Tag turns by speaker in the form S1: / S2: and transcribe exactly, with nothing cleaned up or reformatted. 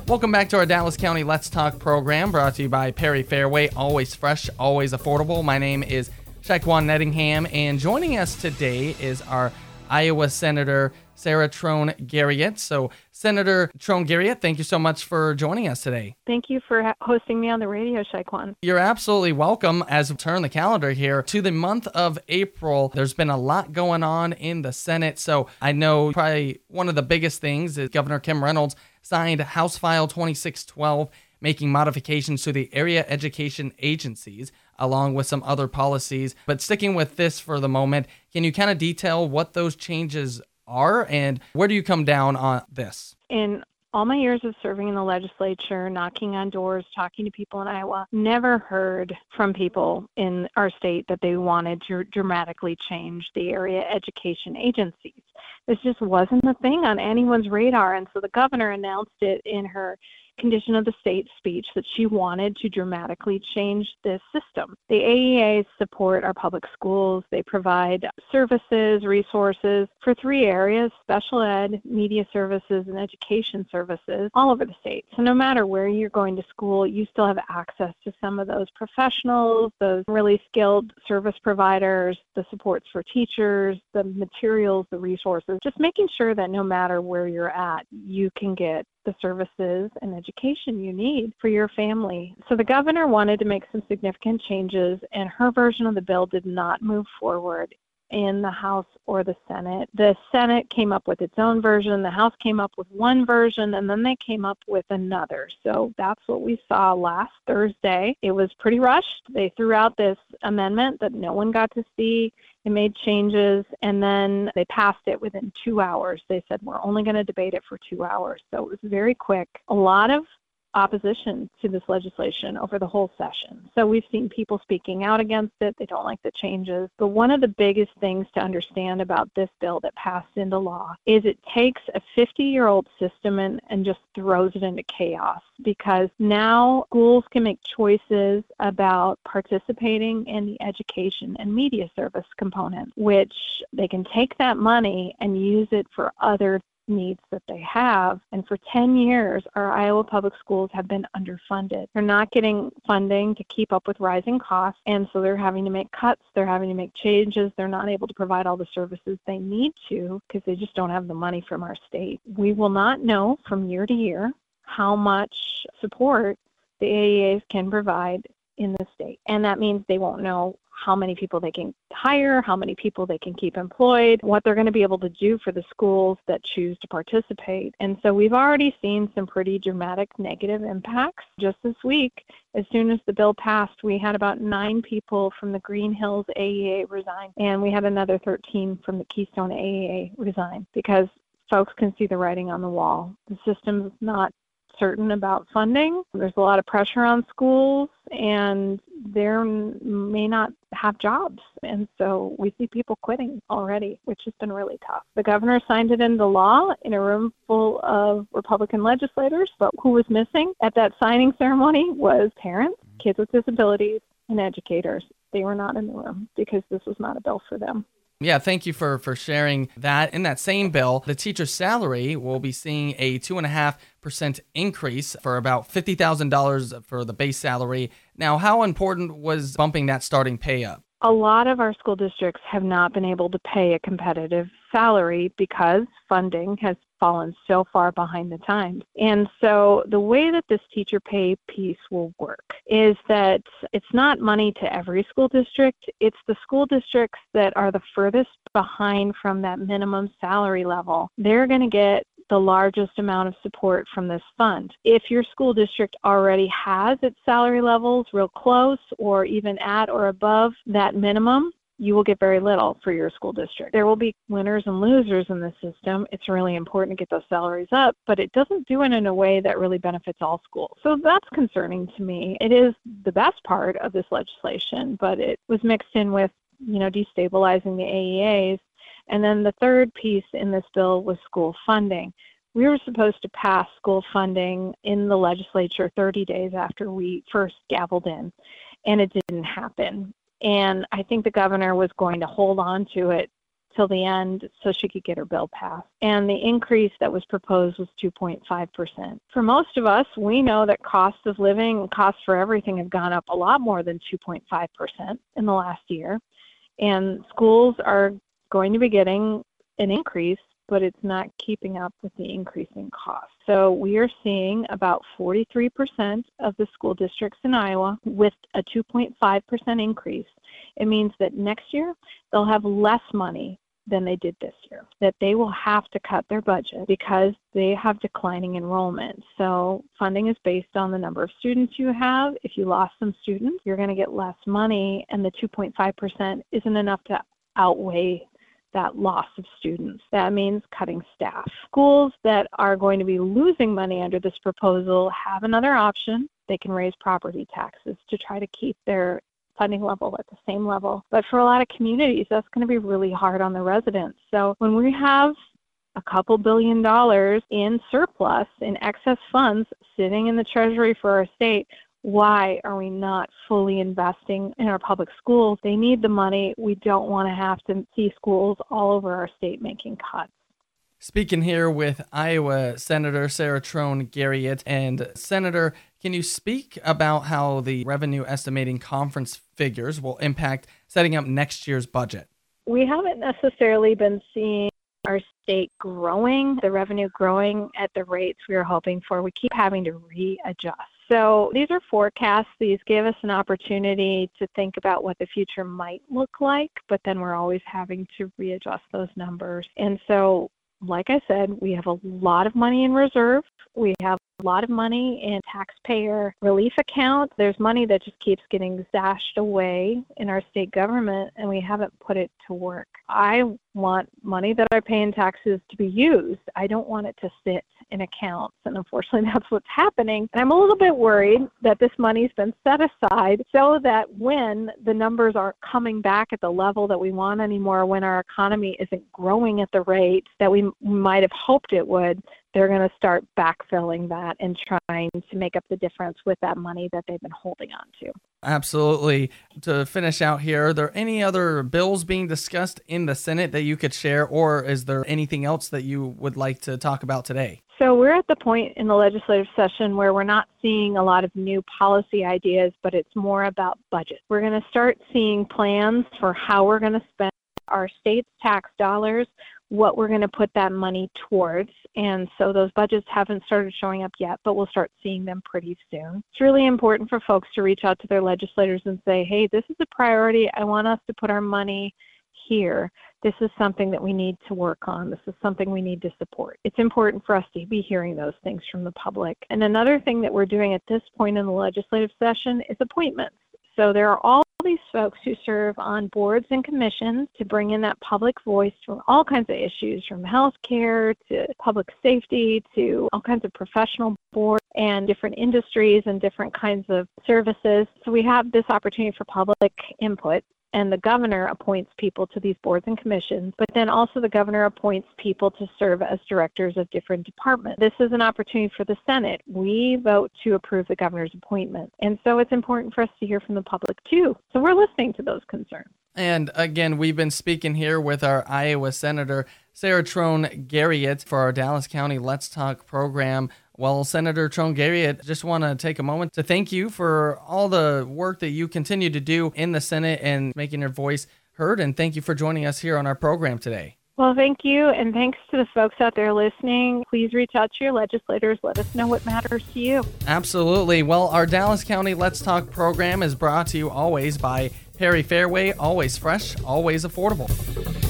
S1: Welcome back to our Dallas County Let's Talk program, brought to you by Perry Fairway. Always fresh, always affordable. My name is Shaquan Nettingham, and joining us today is our Iowa Senator Sarah Trone Garriott. So, Senator Trone Garriott, thank you so much for joining us today.
S2: Thank you for ha- hosting me on the radio, Shaquan.
S1: You're absolutely welcome. As we turn the calendar here to the month of April, there's been a lot going on in the Senate. So, I know probably one of the biggest things is Governor Kim Reynolds signed House File twenty-six twelve, making modifications to the area education agencies, along with some other policies. But sticking with this for the moment, can you kind of detail what those changes are and where do you come down on this?
S2: In all my years of serving in the legislature, knocking on doors, talking to people in Iowa, never heard from people in our state that they wanted to dramatically change the area education agencies. This just wasn't a thing on anyone's radar. And so the governor announced it in her condition of the state speech that she wanted to dramatically change this system. The A E As support our public schools. They provide services, resources for three areas: special ed, media services, and education services all over the state. So no matter where you're going to school, you still have access to some of those professionals, those really skilled service providers, the supports for teachers, the materials, the resources, just making sure that no matter where you're at, you can get the services and education you need for your family. So the governor wanted to make some significant changes, and her version of the bill did not move forward in the House or the Senate. The Senate came up with its own version, the House came up with one version, and then they came up with another. So that's what we saw last Thursday. It was pretty rushed. They threw out this amendment that no one got to see. They made changes, and then they passed it within two hours. They said, we're only going to debate it for two hours. So it was very quick. A lot of opposition to this legislation over the whole session. So we've seen people speaking out against it. They don't like the changes. But one of the biggest things to understand about this bill that passed into law is it takes a fifty-year-old system and, and just throws it into chaos, because now schools can make choices about participating in the education and media service component, which they can take that money and use it for other needs that they have. And for ten years, our Iowa public schools have been underfunded. They're not getting funding to keep up with rising costs, and so they're having to make cuts. They're having to make changes. They're not able to provide all the services they need to because they just don't have the money from our state. We will not know from year to year how much support the A E As can provide in the state, and that means they won't know how many people they can hire, how many people they can keep employed, what they're going to be able to do for the schools that choose to participate. And so we've already seen some pretty dramatic negative impacts. Just this week, as soon as the bill passed, we had about nine people from the Green Hills A E A resign, and we had another thirteen from the Keystone A E A resign because folks can see the writing on the wall. The system's not certain about funding. There's a lot of pressure on schools, and they may not have jobs. And so we see people quitting already, which has been really tough. The governor signed it into law in a room full of Republican legislators, but who was missing at that signing ceremony was parents, kids with disabilities, and educators. They were not in the room because this was not a bill for them.
S1: Yeah, thank you for, for sharing that. In that same bill, the teacher's salary will be seeing a two point five percent increase for about fifty thousand dollars for the base salary. Now, how important was bumping that starting pay up?
S2: A lot of our school districts have not been able to pay a competitive salary because funding has fallen so far behind the times. And so the way that this teacher pay piece will work is that it's not money to every school district. It's the school districts that are the furthest behind from that minimum salary level. They're going to get the largest amount of support from this fund. If your school district already has its salary levels real close or even at or above that minimum, you will get very little for your school district. There will be winners and losers in the system. It's really important to get those salaries up, but it doesn't do it in a way that really benefits all schools. So that's concerning to me. It is the best part of this legislation, but it was mixed in with, you know, destabilizing the A E As. And then the third piece in this bill was school funding. We were supposed to pass school funding in the legislature thirty days after we first gavelled in, and it didn't happen. And I think the governor was going to hold on to it till the end so she could get her bill passed. And the increase that was proposed was two point five percent. For most of us, we know that costs of living, costs for everything have gone up a lot more than two point five percent in the last year. And schools are going to be getting an increase, but it's not keeping up with the increasing costs. So we are seeing about forty-three percent of the school districts in Iowa with a two point five percent increase. It means that next year they'll have less money than they did this year, that they will have to cut their budget because they have declining enrollment. So funding is based on the number of students you have. If you lost some students, you're going to get less money, and the two point five percent isn't enough to outweigh that loss of students. That means cutting staff. Schools that are going to be losing money under this proposal have another option. They can raise property taxes to try to keep their funding level at the same level. But for a lot of communities, that's going to be really hard on the residents. So when we have a couple billion dollars in surplus, in excess funds sitting in the Treasury for our state, why are we not fully investing in our public schools? They need the money. We don't want to have to see schools all over our state making cuts.
S1: Speaking here with Iowa Senator Sarah Trone Garriott. And Senator, can you speak about how the revenue estimating conference figures will impact setting up next year's budget?
S2: We haven't necessarily been seeing our state growing, the revenue growing at the rates we were hoping for. We keep having to readjust. So these are forecasts. These give us an opportunity to think about what the future might look like, but then we're always having to readjust those numbers. And so, like I said, we have a lot of money in reserve. We have a lot of money in taxpayer relief accounts. There's money that just keeps getting stashed away in our state government, and we haven't put it to work. I want money that I pay in taxes to be used. I don't want it to sit in accounts, and unfortunately that's what's happening. And I'm a little bit worried that this money's been set aside so that when the numbers aren't coming back at the level that we want anymore, when our economy isn't growing at the rate that we might have hoped it would, they're going to start backfilling that and trying to make up the difference with that money that they've been holding on to.
S1: Absolutely. To finish out here, are there any other bills being discussed in the Senate that you could share, or is there anything else that you would like to talk about today?
S2: So we're at the point in the legislative session where we're not seeing a lot of new policy ideas, but it's more about budget. We're going to start seeing plans for how we're going to spend our state's tax dollars, what we're going to put that money towards. And so those budgets haven't started showing up yet, but we'll start seeing them pretty soon. It's really important for folks to reach out to their legislators and say, hey, this is a priority. I want us to put our money here. This is something that we need to work on. This is something we need to support. It's important for us to be hearing those things from the public. And another thing that we're doing at this point in the legislative session is appointments. So there are all these folks who serve on boards and commissions to bring in that public voice from all kinds of issues, from healthcare to public safety to all kinds of professional boards and different industries and different kinds of services. So we have this opportunity for public input. And the governor appoints people to these boards and commissions, but then also the governor appoints people to serve as directors of different departments. This is an opportunity for the Senate. We vote to approve the governor's appointment. And so it's important for us to hear from the public too. So we're listening to those concerns.
S1: And again, we've been speaking here with our Iowa Senator, Sarah Trone Garriott, for our Dallas County Let's Talk program. Well, Senator Trone Garriott, just want to take a moment to thank you for all the work that you continue to do in the Senate and making your voice heard. And thank you for joining us here on our program today.
S2: Well, thank you. And thanks to the folks out there listening. Please reach out to your legislators. Let us know what matters to you.
S1: Absolutely. Well, our Dallas County Let's Talk program is brought to you always by Perry Fairway, always fresh, always affordable.